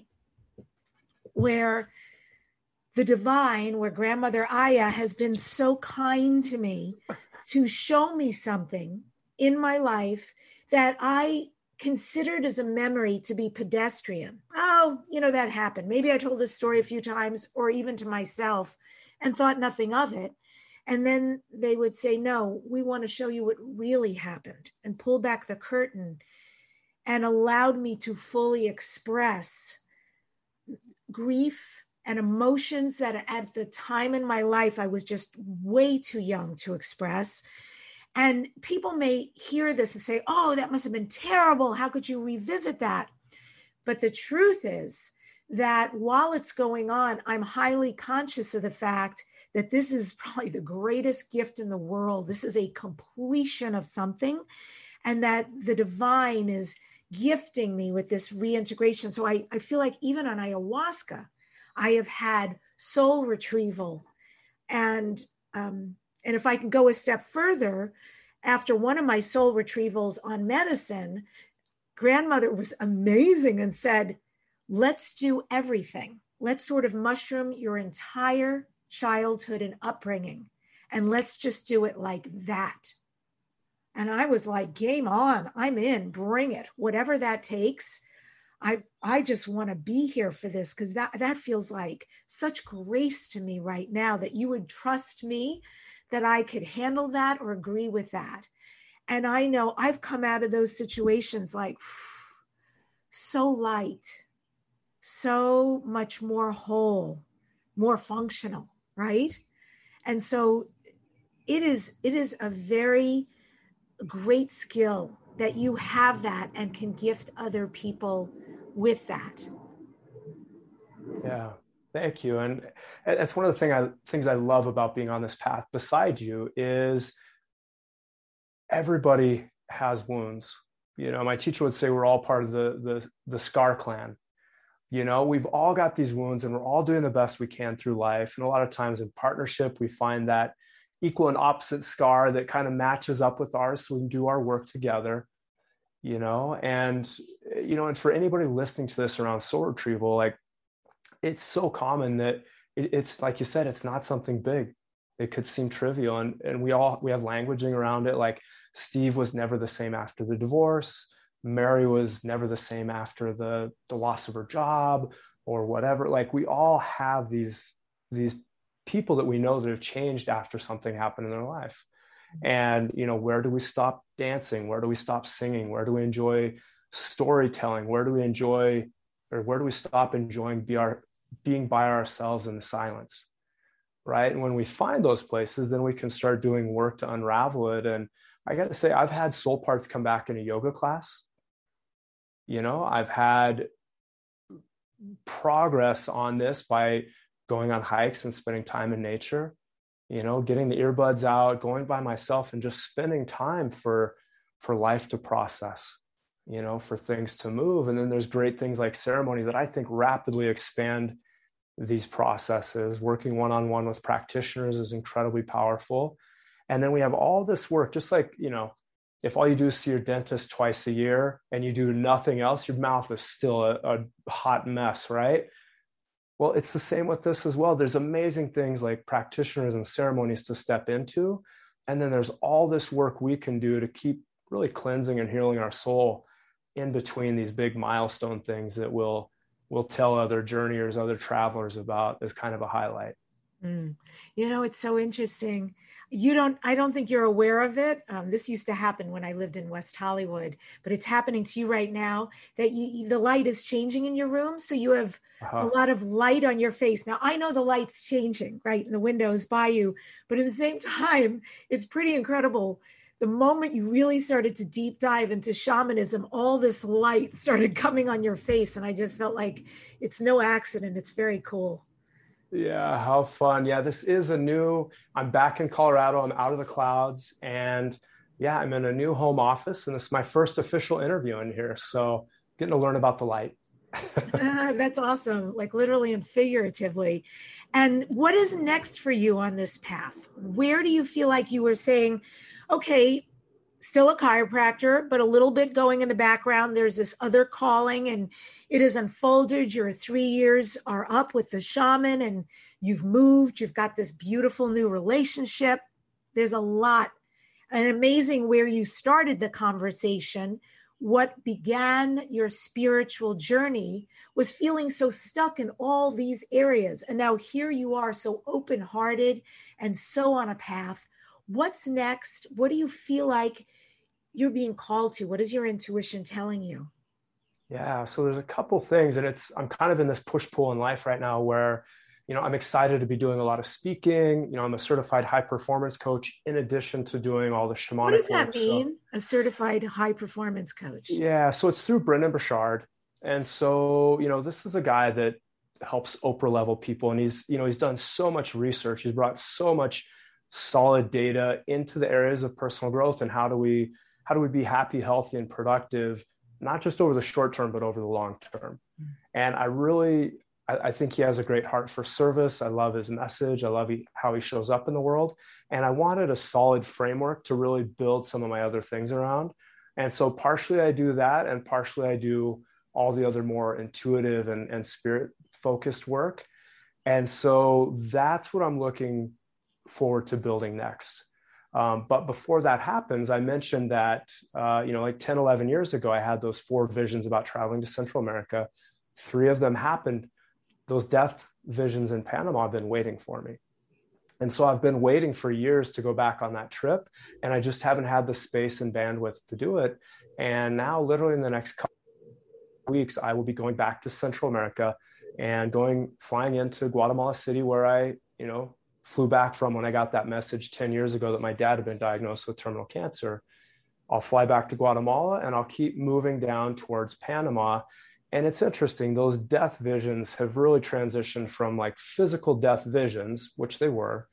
where the divine, where Grandmother Aya has been so kind to me to show me something in my life that I considered as a memory to be pedestrian. Oh, you know, that happened. Maybe I told this story a few times or even to myself and thought nothing of it. And then they would say, no, we want to show you what really happened, and pull back the curtain and allowed me to fully express grief and emotions that at the time in my life, I was just way too young to express. And people may hear this and say, oh, that must have been terrible. How could you revisit that? But the truth is that while it's going on, I'm highly conscious of the fact that this is probably the greatest gift in the world. This is a completion of something, and that the divine is gifting me with this reintegration. So I, I feel like even on ayahuasca, I have had soul retrieval. And, um, and if I can go a step further, after one of my soul retrievals on medicine, grandmother was amazing and said, let's do everything. Let's sort of mushroom your entire childhood and upbringing. And let's just do it like that. And I was like, game on, I'm in, bring it. Whatever that takes. I I just want to be here for this, because that, that feels like such grace to me right now, that you would trust me, that I could handle that or agree with that. And I know I've come out of those situations like so light, so much more whole, more functional, right? And so it is, it is a very great skill that you have that and can gift other people with that. Yeah, thank you. And that's one of the thing I, things I love about being on this path beside you is everybody has wounds. You know, my teacher would say we're all part of the, the, the SCAR clan. You know, we've all got these wounds and we're all doing the best we can through life. And a lot of times in partnership, we find that equal and opposite scar that kind of matches up with ours so we can do our work together, you know. And, you know, and for anybody listening to this around soul retrieval, like, it's so common that it, it's like you said, it's not something big. It could seem trivial. And, and we all, we have languaging around it. Like Steve was never the same after the divorce. Mary was never the same after the, the loss of her job or whatever. Like we all have these, these people that we know that have changed after something happened in their life. And, you know, where do we stop dancing? Where do we stop singing? Where do we enjoy storytelling? Where do we enjoy, or where do we stop enjoying be our, being by ourselves in the silence? Right. And when we find those places, then we can start doing work to unravel it. And I got to say, I've had soul parts come back in a yoga class. You know, I've had progress on this by going on hikes and spending time in nature, you know, getting the earbuds out, going by myself and just spending time for, for life to process, you know, for things to move. And then there's great things like ceremony that I think rapidly expand these processes. Working one-on-one with practitioners is incredibly powerful. And then we have all this work, just like, you know, if all you do is see your dentist twice a year and you do nothing else, your mouth is still a, a hot mess, right? Well, it's the same with this as well. There's amazing things like practitioners and ceremonies to step into. And then there's all this work we can do to keep really cleansing and healing our soul in between these big milestone things that we'll, we'll tell other journeyers, other travelers about as kind of a highlight. Mm. You know, it's so interesting. You don't, I don't think you're aware of it. Um, this used to happen when I lived in West Hollywood, but it's happening to you right now that you, the light is changing in your room. So you have uh-huh. a lot of light on your face. Now I know the light's changing, right? And the windows by you, but at the same time, it's pretty incredible. The moment you really started to deep dive into shamanism, all this light started coming on your face. And I just felt like it's no accident. It's very cool. Yeah, how fun. Yeah, this is a new, I'm back in Colorado. I'm out of the clouds. And yeah, I'm in a new home office. And this is my first official interview in here. So getting to learn about the light. uh, that's awesome. Like literally and figuratively. And what is next for you on this path? Where do you feel like you were saying, okay, still a chiropractor, but a little bit going in the background. There's this other calling and it has unfolded. Your three years are up with the shaman and you've moved. You've got this beautiful new relationship. There's a lot. And amazing where you started the conversation. What began your spiritual journey was feeling so stuck in all these areas. And now here you are so open-hearted and so on a path. What's next? What do you feel like you're being called to? What is your intuition telling you? Yeah, so there's a couple things, and it's I'm kind of in this push-pull in life right now where, you know, I'm excited to be doing a lot of speaking. You know, I'm a certified high performance coach in addition to doing all the shamanic work. What does that mean? So, a certified high performance coach? Yeah, so it's through Brendon Burchard. And so, you know, this is a guy that helps Oprah level people. And he's, you know, he's done so much research. He's brought so much solid data into the areas of personal growth and how do we, how do we be happy, healthy, and productive, not just over the short term, but over the long term. Mm-hmm. And I really, I, I think he has a great heart for service. I love his message. I love he, how he shows up in the world. And I wanted a solid framework to really build some of my other things around. And so partially I do that, and partially I do all the other more intuitive and, and spirit focused work. And so that's what I'm looking forward to building next. Um, but before that happens, I mentioned that, uh, you know, like ten, eleven years ago, I had those four visions about traveling to Central America. Three of them happened. Those death visions in Panama have been waiting for me. And so I've been waiting for years to go back on that trip. And I just haven't had the space and bandwidth to do it. And now literally in the next couple weeks, I will be going back to Central America and going, flying into Guatemala City, where I, you know, flew back from when I got that message ten years ago that my dad had been diagnosed with terminal cancer. I'll fly back to Guatemala and I'll keep moving down towards Panama. And it's interesting, those death visions have really transitioned from like physical death visions, which they were,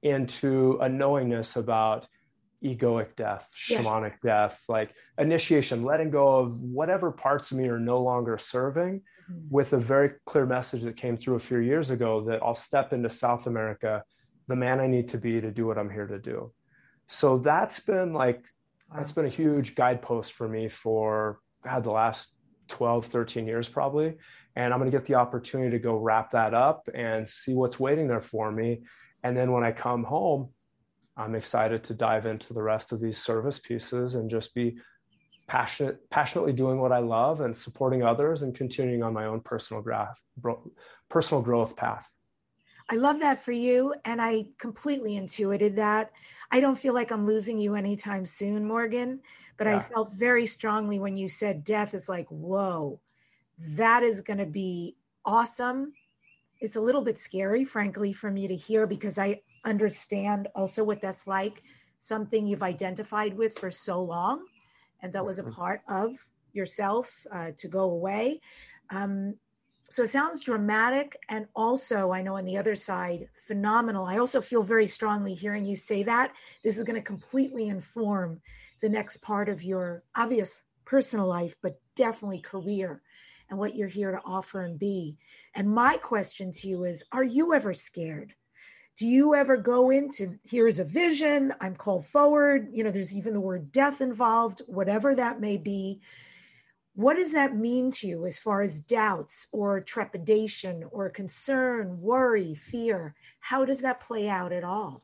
into a knowingness about egoic death, shamanic yes. death, like initiation, letting go of whatever parts of me are no longer serving, mm-hmm. with a very clear message that came through a few years ago that I'll step into South America, the man I need to be to do what I'm here to do. So that's been like, wow. that's been a huge guidepost for me for God, the last twelve, thirteen years probably. And I'm going to get the opportunity to go wrap that up and see what's waiting there for me. And then when I come home, I'm excited to dive into the rest of these service pieces and just be passionate, passionately doing what I love and supporting others and continuing on my own personal graph, personal growth path. I love that for you. And I completely intuited that. I don't feel like I'm losing you anytime soon, Morgan, but yeah. I felt very strongly when you said death is like, whoa, that is going to be awesome. It's a little bit scary, frankly, for me to hear, because I understand also what that's like, something you've identified with for so long. And that was a part of yourself uh, to go away. Um, so it sounds dramatic. And also, I know on the other side, phenomenal. I also feel very strongly hearing you say that. This is going to completely inform the next part of your obvious personal life, but definitely career and what you're here to offer and be. And my question to you is, are you ever scared? Do you ever go into, here's a vision, I'm called forward, you know, there's even the word death involved, whatever that may be. What does that mean to you as far as doubts or trepidation or concern, worry, fear? How does that play out at all?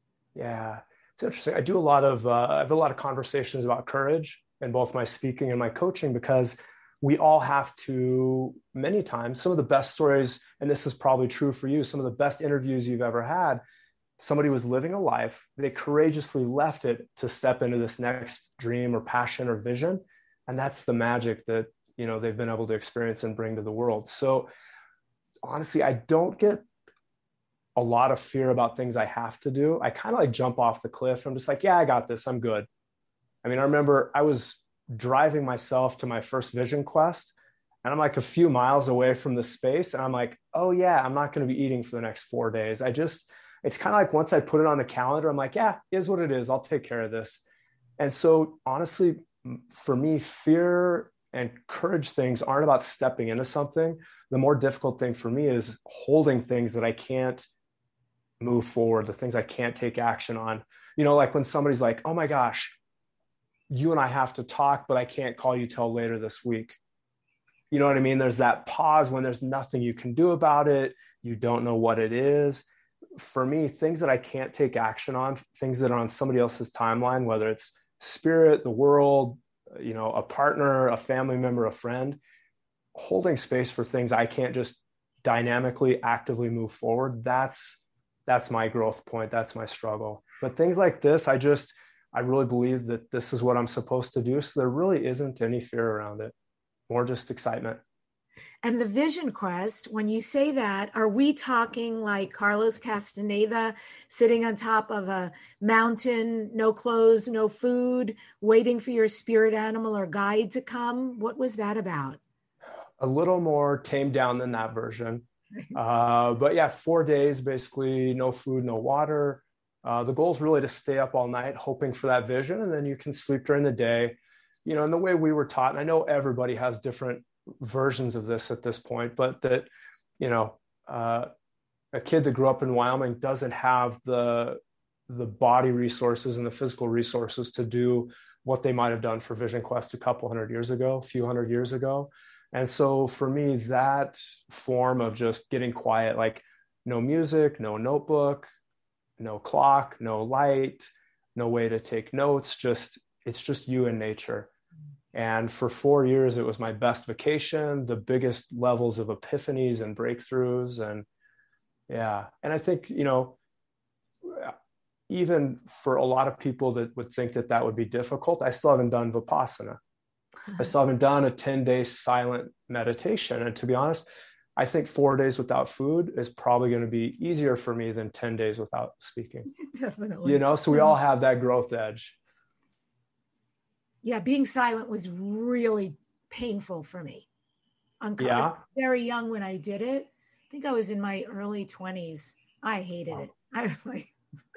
Yeah, it's interesting. I do a lot of, uh, I have a lot of conversations about courage in both my speaking and my coaching, because we all have to, many times, some of the best stories, and this is probably true for you, some of the best interviews you've ever had, somebody was living a life, they courageously left it to step into this next dream or passion or vision. And that's the magic that, you know, they've been able to experience and bring to the world. So honestly, I don't get a lot of fear about things I have to do. I kind of like jump off the cliff. I'm just like, yeah, I got this. I'm good. I mean, I remember I was driving myself to my first vision quest, and I'm like a few miles away from the space. And I'm like, oh yeah, I'm not going to be eating for the next four days. I just, it's kind of like once I put it on the calendar, I'm like, yeah, it is what it is. I'll take care of this. And so honestly, for me, fear and courage things aren't about stepping into something. The more difficult thing for me is holding things that I can't move forward, the things I can't take action on. You know, like when somebody's like, oh my gosh, you and I have to talk, but I can't call you till later this week. You know what I mean? There's that pause when there's nothing you can do about it. You don't know what it is. For me, things that I can't take action on, things that are on somebody else's timeline, whether it's spirit, the world, you know, a partner, a family member, a friend, holding space for things I can't just dynamically, actively move forward. That's, that's my growth point. That's my struggle. But things like this, I just, I really believe that this is what I'm supposed to do. So there really isn't any fear around it, more just excitement. And the Vision Quest, when you say that, are we talking like Carlos Castaneda sitting on top of a mountain, no clothes, no food, waiting for your spirit animal or guide to come? What was that about? a little more tamed down than that version. Uh, but yeah, four days, basically no food, no water. Uh, the goal is really to stay up all night, hoping for that vision, and then you can sleep during the day. You know, and the way we were taught, and I know everybody has different versions of this at this point, but that, you know, uh, a kid that grew up in Wyoming doesn't have the the body resources and the physical resources to do what they might have done for Vision Quest a couple hundred years ago, a few hundred years ago. And so for me, that form of just getting quiet, like no music, no notebook, no clock, no light, no way to take notes, just it's just you and nature. And for four years, it was my best vacation, the biggest levels of epiphanies and breakthroughs. And yeah, and I think, you know, even for a lot of people that would think that that would be difficult, I still haven't done Vipassana. I still haven't done a ten day silent meditation. And to be honest, I think four days without food is probably going to be easier for me than ten days without speaking. Definitely. You know, so we all have that growth edge. Yeah, being silent was really painful for me. Unco- Yeah. I was very young when I did it. I think I was in my early twenties. I hated Wow. it. I was like,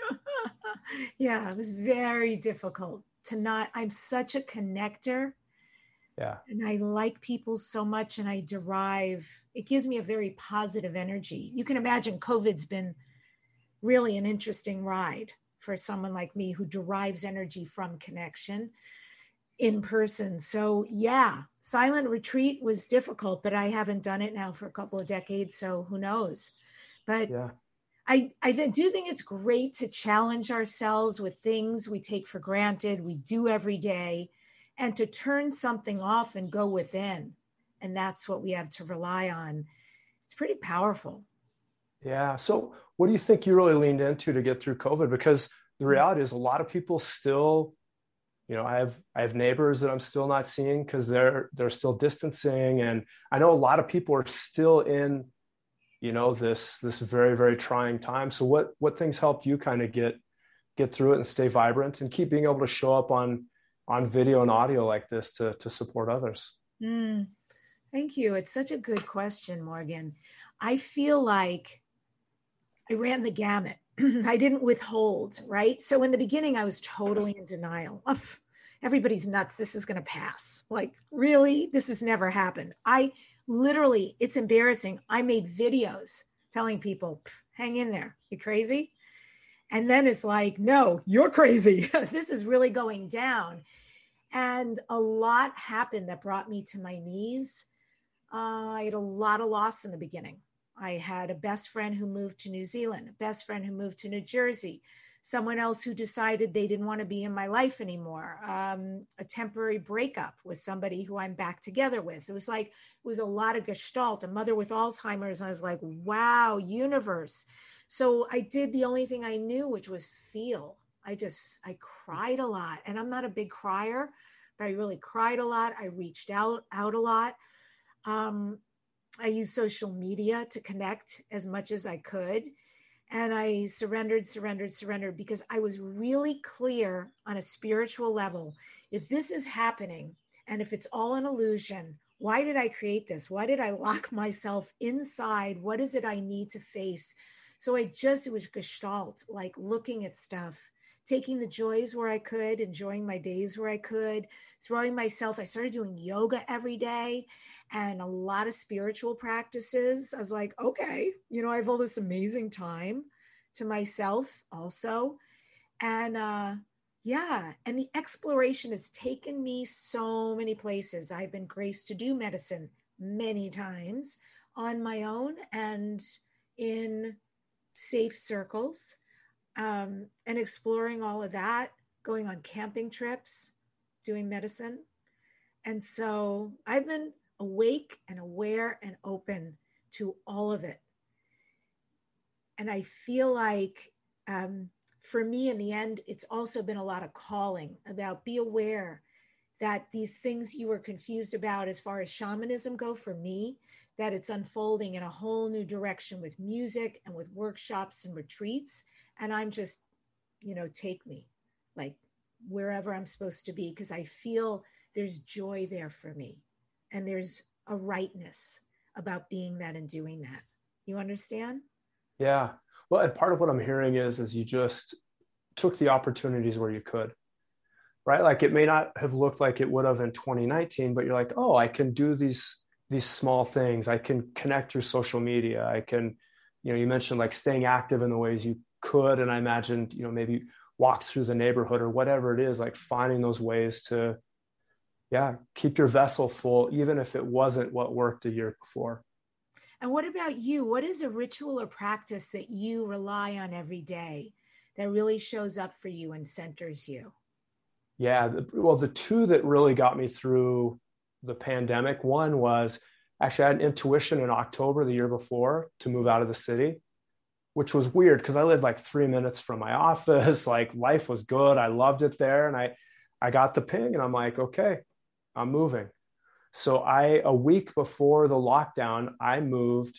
yeah, it was very difficult to not, I'm such a connector. Yeah. And I like people so much, and I derive, it gives me a very positive energy. You can imagine COVID's been really an interesting ride for someone like me who derives energy from connection in person. So yeah, silent retreat was difficult, but I haven't done it now for a couple of decades. So who knows? But Yeah. I, I do think it's great to challenge ourselves with things we take for granted, we do every day, and to turn something off and go within. And that's what we have to rely on. It's pretty powerful. Yeah. So what do you think you really leaned into to get through COVID? Because the reality is a lot of people still, you know, I have I have neighbors that I'm still not seeing because they're they're still distancing. And I know a lot of people are still in, you know, this this very, very trying time. So what what things helped you kind of get get through it and stay vibrant and keep being able to show up on on video and audio like this to to support others? Mm, thank you. It's such a good question, Morgan. I feel like I ran the gamut. I didn't withhold, right? So in the beginning, I was totally in denial. Oh, everybody's nuts. This is going to pass. Like, really? This has never happened. I literally, it's embarrassing. I made videos telling people, hang in there. You crazy? And then it's like, no, you're crazy. This is really going down. And a lot happened that brought me to my knees. Uh, I had a lot of loss in the beginning. I had a best friend who moved to New Zealand, a best friend who moved to New Jersey, someone else who decided they didn't want to be in my life anymore, um, a temporary breakup with somebody who I'm back together with. It was like, it was a lot of gestalt, a mother with Alzheimer's. And I was like, wow, universe. So I did the only thing I knew, which was feel. I just, I cried a lot. And I'm not a big crier, but I really cried a lot. I reached out, out a lot. Um, I used social media to connect as much as I could. And I surrendered, surrendered, surrendered because I was really clear on a spiritual level. If this is happening and if it's all an illusion, why did I create this? Why did I lock myself inside? What is it I need to face? So I just, it was gestalt, like looking at stuff, taking the joys where I could, enjoying my days where I could, throwing myself. I started doing yoga every day and a lot of spiritual practices. I was like, okay, you know, I have all this amazing time to myself also. And uh, yeah, and the exploration has taken me so many places. I've been graced to do medicine many times on my own and in safe circles, um, and exploring all of that, going on camping trips, doing medicine. And so I've been awake and aware and open to all of it. And I feel like um, for me, in the end, it's also been a lot of calling about be aware that these things you were confused about as far as shamanism go, for me, that it's unfolding in a whole new direction with music and with workshops and retreats. And I'm just, you know, take me like wherever I'm supposed to be, because I feel there's joy there for me. And there's a rightness about being that and doing that. You understand? Yeah. Well, and part of what I'm hearing is, is you just took the opportunities where you could, right? Like it may not have looked like it would have in twenty nineteen, but you're like, oh, I can do these, these small things. I can connect through social media. I can, you know, you mentioned like staying active in the ways you could. And I imagined, you know, maybe walk through the neighborhood or whatever it is, like finding those ways to, yeah, keep your vessel full, even if it wasn't what worked a year before. And what about you? What is a ritual or practice that you rely on every day that really shows up for you and centers you? Yeah, well, the two that really got me through the pandemic, one was actually I had an intuition in October the year before to move out of the city, which was weird because I lived like three minutes from my office. Like life was good. I loved it there. And I, I got the ping and I'm like, okay, I'm moving. So I, a week before the lockdown, I moved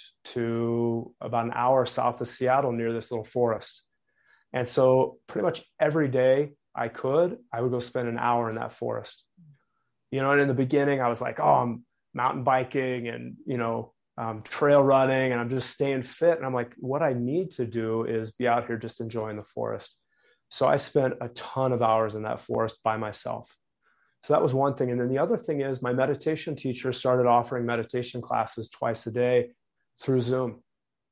to about an hour south of Seattle near this little forest. And so pretty much every day I could, I would go spend an hour in that forest. You know, and in the beginning I was like, oh, I'm mountain biking and, you know, um, trail running and I'm just staying fit. And I'm like, what I need to do is be out here just enjoying the forest. So I spent a ton of hours in that forest by myself. So that was one thing. And then the other thing is my meditation teacher started offering meditation classes twice a day through Zoom.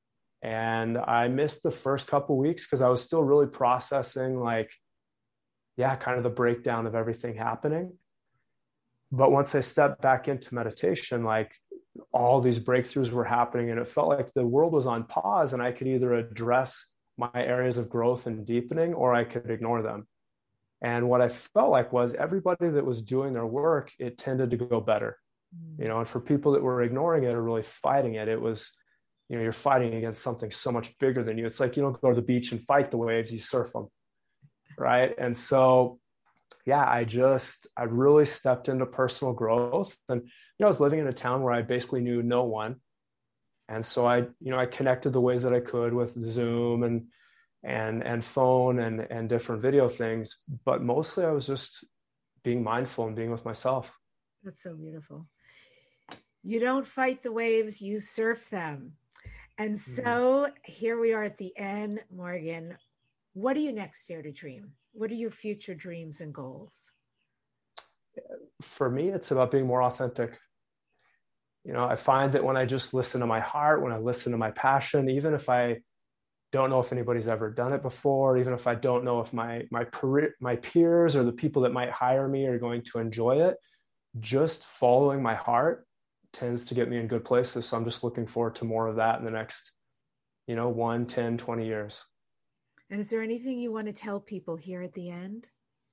And I missed the first couple of weeks because I was still really processing like, yeah, kind of the breakdown of everything happening. But once I stepped back into meditation, like all these breakthroughs were happening and it felt like the world was on pause and I could either address my areas of growth and deepening or I could ignore them. And what I felt like was everybody that was doing their work, it tended to go better, you know, and for people that were ignoring it or really fighting it, it was, you know, you're fighting against something so much bigger than you. It's like, you don't go to the beach and fight the waves, you surf them. Right. And so, yeah, I just, I really stepped into personal growth and, you know, I was living in a town where I basically knew no one. And so I, you know, I connected the ways that I could with Zoom and, and, and phone and, and different video things. But mostly I was just being mindful and being with myself. That's so beautiful. You don't fight the waves, you surf them. And so mm. here we are at the end, Morgan. What do you next dare to dream? What are your future dreams and goals? For me, it's about being more authentic. You know, I find that when I just listen to my heart, when I listen to my passion, even if I don't know if anybody's ever done it before, even if I don't know if my my my peers or the people that might hire me are going to enjoy it, just following my heart tends to get me in good places. So I'm just looking forward to more of that in the next, you know, one, ten, twenty years. And is there anything you want to tell people here at the end?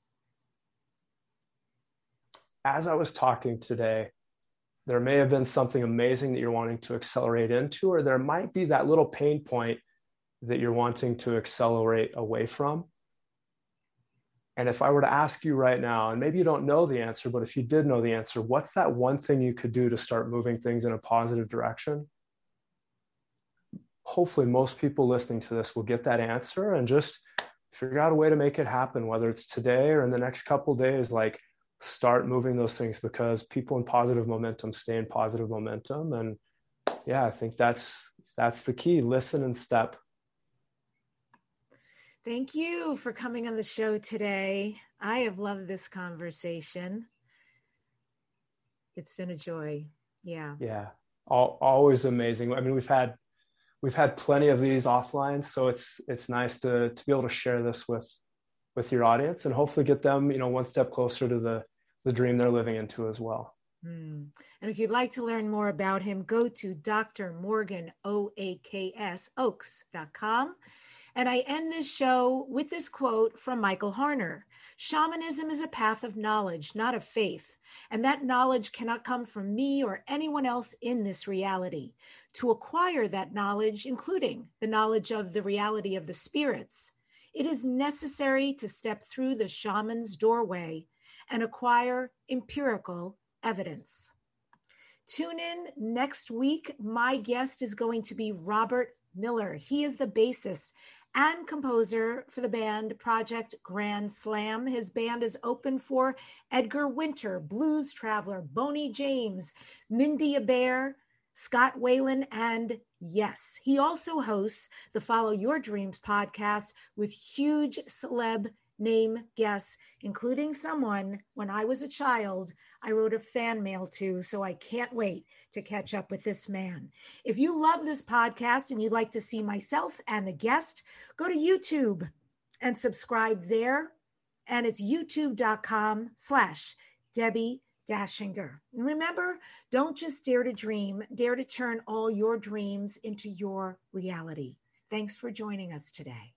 As I was talking today, there may have been something amazing that you're wanting to accelerate into, or there might be that little pain point that you're wanting to accelerate away from. And if I were to ask you right now, and maybe you don't know the answer, but if you did know the answer, what's that one thing you could do to start moving things in a positive direction? Hopefully most people listening to this will get that answer and just figure out a way to make it happen, whether it's today or in the next couple of days. Like start moving those things because people in positive momentum stay in positive momentum. And yeah, I think that's that's the key. Listen and step. Thank you for coming on the show today. I have loved this conversation. It's been a joy. Yeah. Yeah. All, always amazing. I mean, we've had We've had plenty of these offline, so it's it's nice to to be able to share this with with your audience and hopefully get them, you know, one step closer to the the dream they're living into as well. Mm. And if you'd like to learn more about him, go to Doctor Morgan O A K S Oakes dot com. And I end this show with this quote from Michael Harner. Shamanism is a path of knowledge, not of faith. And that knowledge cannot come from me or anyone else in this reality. To acquire that knowledge, including the knowledge of the reality of the spirits, it is necessary to step through the shaman's doorway and acquire empirical evidence. Tune in next week. My guest is going to be Robert Miller. He is the bassist and composer for the band Project Grand Slam. His band is open for Edgar Winter, Blues Traveler, Boney James, Mindy Abair, Scott Whalen, and yes, he also hosts the Follow Your Dreams podcast with huge celeb name guests, including someone when I was a child I wrote a fan mail to, so I can't wait to catch up with this man. If you love this podcast and you'd like to see myself and the guest, go to YouTube and subscribe there. And it's youtube.com slash Debbie Dashinger. And remember, don't just dare to dream, dare to turn all your dreams into your reality. Thanks for joining us today.